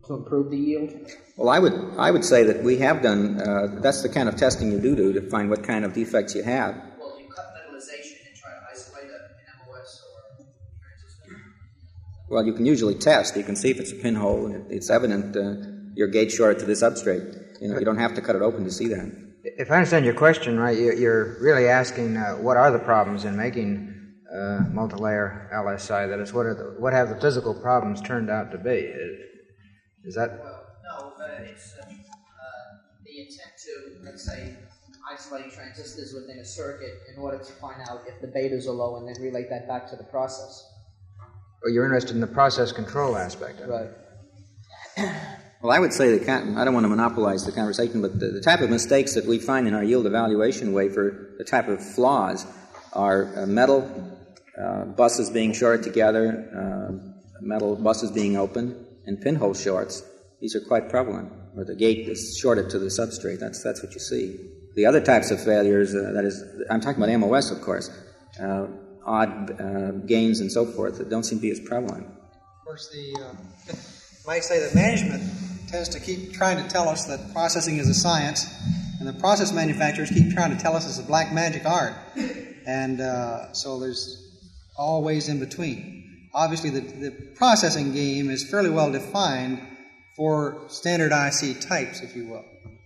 to improve the yield? Well, I would say that we have done, that's the kind of testing you do to find what kind of defects you have. Well, you cut metallization and try to isolate an MOS or transistor? Well, you can usually test. You can see if it's a pinhole. It's evident you're gauge short to the substrate. You don't have to cut it open to see that. If I understand your question right, you're really asking what are the problems in making multilayer LSI? That is, what have the physical problems turned out to be? Is that? No, it's the intent to, let's say, isolate transistors within a circuit in order to find out if the betas are low and then relate that back to the process. Oh, you're interested in the process control aspect of it. Right. Well, I would say that I don't want to monopolize the conversation, but the type of mistakes that we find in our yield evaluation wafer, the type of flaws, are metal buses being shorted together, metal buses being open, and pinhole shorts. These are quite prevalent, where the gate is shorted to the substrate. That's what you see. The other types of failures, that is, I'm talking about MOS, of course, odd gains and so forth, that don't seem to be as prevalent. Of course, might say that management tends to keep trying to tell us that processing is a science, and the process manufacturers keep trying to tell us it's a black magic art. And so there's all ways in between. Obviously, the processing game is fairly well defined for standard IC types, if you will.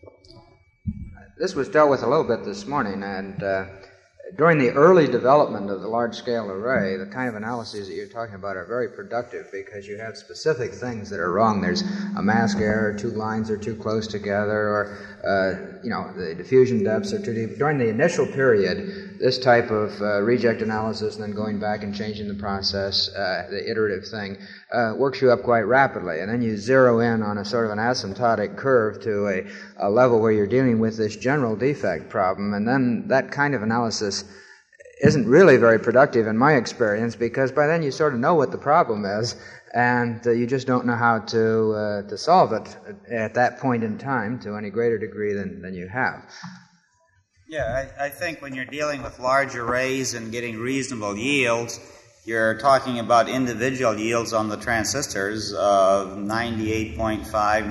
This was dealt with a little bit this morning, and during the early development of the large-scale array, the kind of analyses that you're talking about are very productive because you have specific things that are wrong. There's a mask error, two lines are too close together, or the diffusion depths are too deep. During the initial period, this type of reject analysis and then going back and changing the process, the iterative thing, works you up quite rapidly. And then you zero in on a sort of an asymptotic curve to a level where you're dealing with this general defect problem. And then that kind of analysis isn't really very productive in my experience, because by then you sort of know what the problem is, and you just don't know how to solve it at that point in time to any greater degree than you have. Yeah, I think when you're dealing with large arrays and getting reasonable yields, you're talking about individual yields on the transistors of 98.5,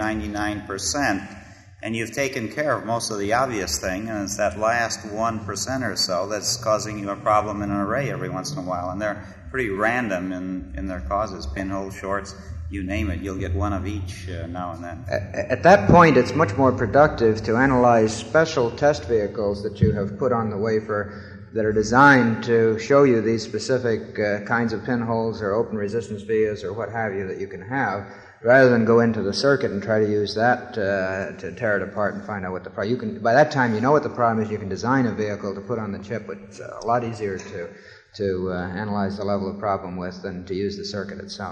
99%. And you've taken care of most of the obvious thing, and it's that last 1% or so that's causing you a problem in an array every once in a while. And they're pretty random in their causes, pinhole shorts, you name it. You'll get one of each now and then. At that point, it's much more productive to analyze special test vehicles that you have put on the wafer that are designed to show you these specific kinds of pinholes or open resistance vias or what have you that you can have, rather than go into the circuit and try to use that to tear it apart and find out what the problem. By that time, you know what the problem is. You can design a vehicle to put on the chip, but it's a lot easier to analyze the level of problem with than to use the circuit itself.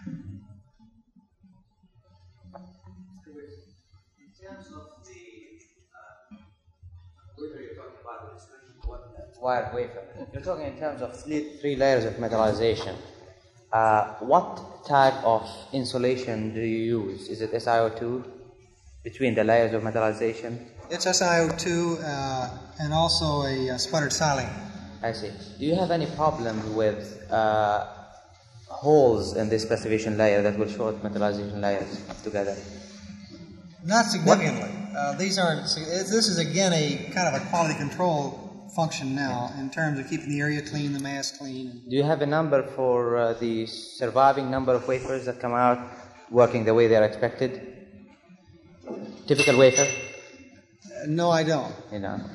Wired wafer. You're talking in terms of three layers of metallization. What type of insulation do you use? Is it SiO2 between the layers of metallization? It's SiO2 and also a sputtered silane. I see. Do you have any problem with holes in this passivation layer that will short metallization layers together? Not significantly. These aren't. This is again a kind of a quality control function now in terms of keeping the area clean, the mask clean. Do you have a number for the surviving number of wafers that come out working the way they are expected? Typical wafer? No, I don't. You don't.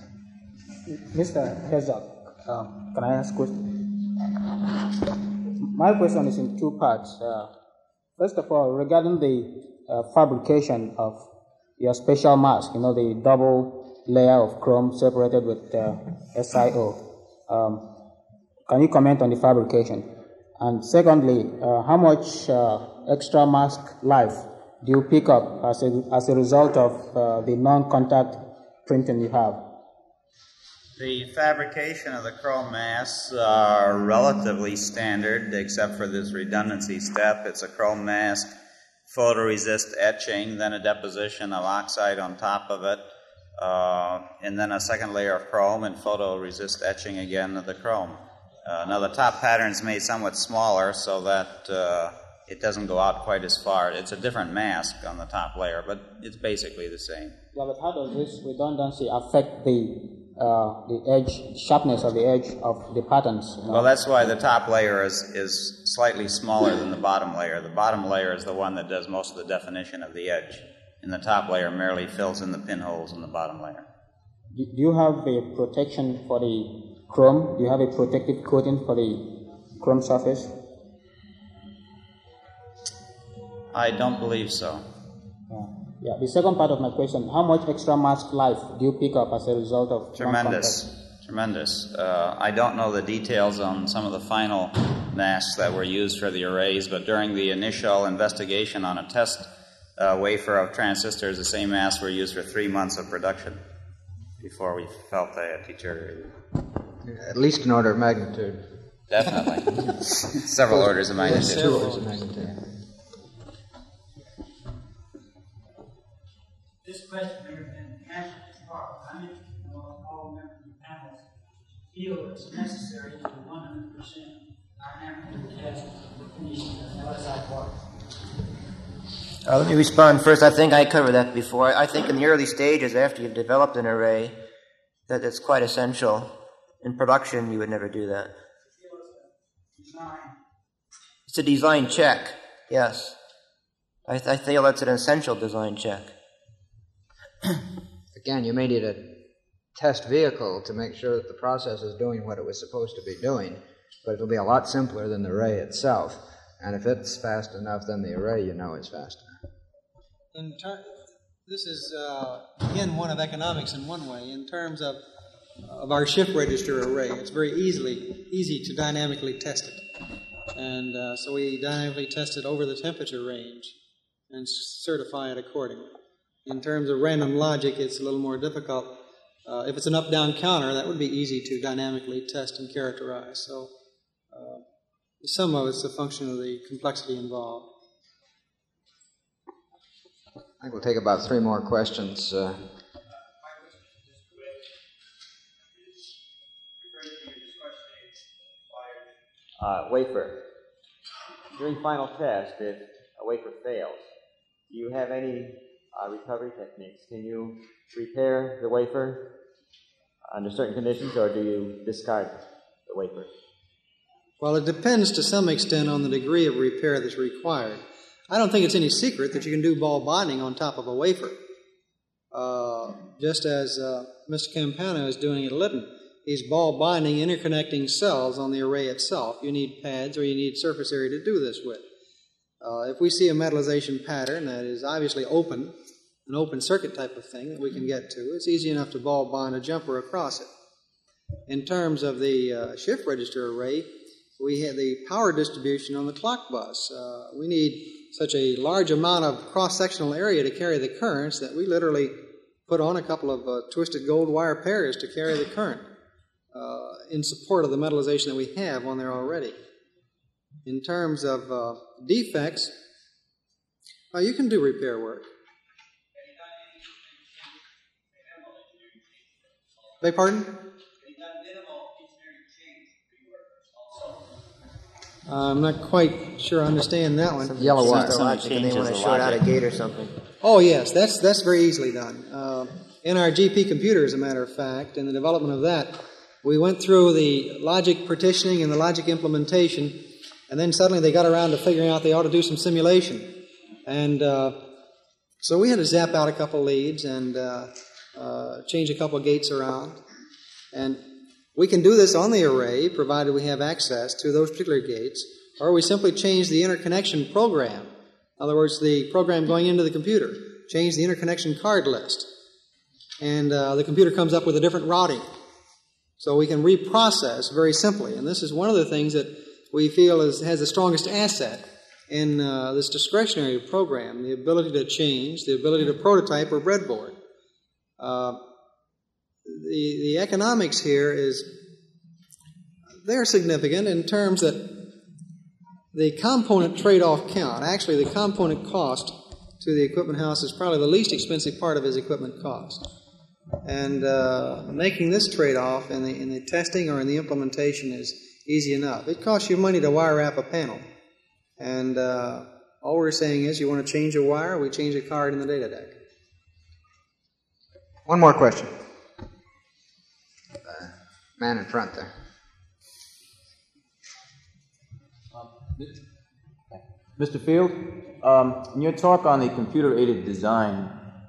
Mr. Herzog, can I ask a question? My question is in two parts. First of all, regarding the fabrication of your special mask, the double layer of chrome separated with SiO. Can you comment on the fabrication? And secondly, how much extra mask life do you pick up as a result of the non-contact printing you have? The fabrication of the chrome masks are relatively standard, except for this redundancy step. It's a chrome mask, photoresist etching, then a deposition of oxide on top of it, and then a second layer of chrome and photoresist etching again of the chrome. Now the top pattern is made somewhat smaller so that it doesn't go out quite as far. It's a different mask on the top layer, but it's basically the same. Yeah, but how does this redundancy affect the edge, sharpness of the edge of the patterns? Well, that's why the top layer is slightly smaller than the bottom layer. The bottom layer is the one that does most of the definition of the edge, and the top layer merely fills in the pinholes in the bottom layer. Do you have a protection for the chrome? Do you have a protective coating for the chrome surface? I don't believe so. Yeah. The second part of my question, how much extra mask life do you pick up as a result of Tremendous. I don't know the details on some of the final masks that were used for the arrays, but during the initial investigation on a test wafer of transistors, the same masks were used for 3 months of production before we felt they had deteriorated. At least an order of magnitude. Definitely. Several orders of magnitude. Several orders of magnitude. This question may have been answered as far. I'm interested in knowing if all members of the panel feel it's necessary to do 100% dynamic test for finishing the LSI part. Let me respond first. I think I covered that before. I think in the early stages, after you've developed an array, that it's quite essential. In production, you would never do that. It's a design check, yes. I feel that's an essential design check. Again, you may need a test vehicle to make sure that the process is doing what it was supposed to be doing, but it'll be a lot simpler than the array itself. And if it's fast enough, then the array, you know, is fast enough. This is, again, one of economics in one way. In terms of our shift register array, it's very easy to dynamically test it. And so we dynamically test it over the temperature range and certify it accordingly. In terms of random logic, it's a little more difficult. If it's an up-down counter, that would be easy to dynamically test and characterize. So some of it's a function of the complexity involved. I think we'll take about 3 more questions. Wafer. During final test, if a wafer fails, do you have any recovery techniques? Can you repair the wafer under certain conditions, or do you discard the wafer? Well, it depends to some extent on the degree of repair that's required. I don't think it's any secret that you can do ball bonding on top of a wafer, just as Mr. Campana is doing at Lytton. He's ball bonding interconnecting cells on the array itself. You need pads or you need surface area to do this with. If we see a metallization pattern that is obviously open, an open circuit type of thing that we can get to, it's easy enough to ball bond a jumper across it. In terms of the shift register array, we have the power distribution on the clock bus. We need such a large amount of cross-sectional area to carry the currents that we literally put on a couple of twisted gold wire pairs to carry the current in support of the metallization that we have on there already. In terms of defects, you can do repair work. Beg pardon? I'm not quite sure I understand that one. Yellow wire. And they want to short out a gate or something. Oh, yes, that's very easily done. In our GP computer, as a matter of fact, in the development of that, we went through the logic partitioning and the logic implementation, and then suddenly they got around to figuring out they ought to do some simulation. And so we had to zap out a couple leads and change a couple gates around. And we can do this on the array, provided we have access to those particular gates, or we simply change the interconnection program. In other words, the program going into the computer. Change the interconnection card list. And the computer comes up with a different routing. So we can reprocess very simply. And this is one of the things that we feel has the strongest asset in this discretionary program, the ability to change, the ability to prototype or breadboard. The economics here they're significant in terms that the component trade-off count, actually the component cost to the equipment house is probably the least expensive part of his equipment cost. And making this trade-off in the testing or in the implementation is easy enough. It costs you money to wire wrap a panel. and all we're saying is you want to change a wire, we change a card in the data deck. One more question. Man in front there. Mr. Field, in your talk on the computer-aided design,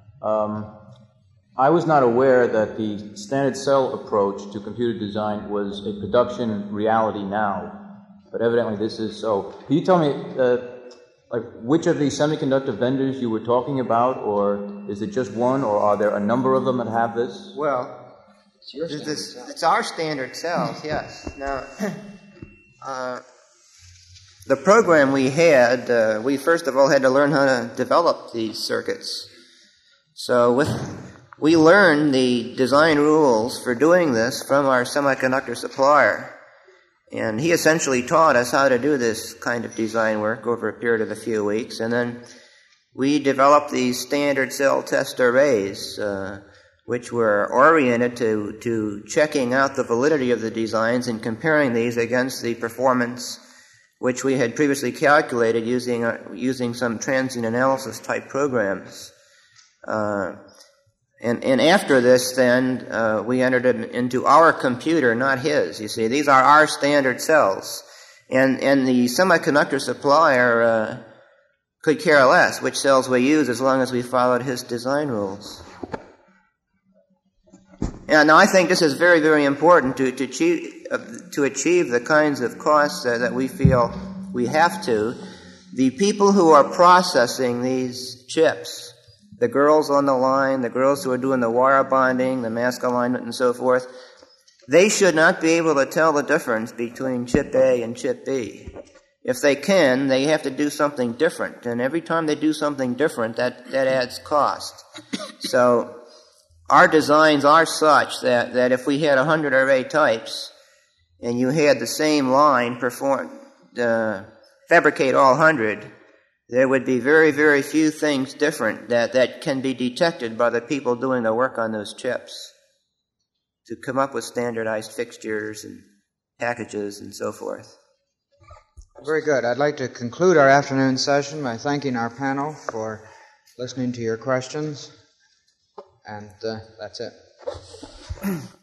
I was not aware that the standard cell approach to computer design was a production reality now, but evidently this is so. Can you tell me, which of the semiconductor vendors you were talking about, or is it just one, or are there a number of them that have this? Well, it's our standard cells, yes. Now, the program we had, we first of all had to learn how to develop these circuits. So we learned the design rules for doing this from our semiconductor supplier. And he essentially taught us how to do this kind of design work over a period of a few weeks. And then we developed these standard cell test arrays, which were oriented to checking out the validity of the designs and comparing these against the performance which we had previously calculated using some transient analysis type programs. And after this, then, we entered it into our computer, not his. You see, these are our standard cells. And the semiconductor supplier could care less which cells we use as long as we followed his design rules. And now I think this is very, very important to achieve the kinds of costs that we feel we have to. The people who are processing these chips, the girls on the line, the girls who are doing the wire bonding, the mask alignment, and so forth, they should not be able to tell the difference between chip A and chip B. If they can, they have to do something different. And every time they do something different, that adds cost. So our designs are such that if we had 100 array types and you had the same line fabricate all 100, there would be very, very few things different that can be detected by the people doing the work on those chips to come up with standardized fixtures and packages and so forth. Very good. I'd like to conclude our afternoon session by thanking our panel for listening to your questions. And that's it.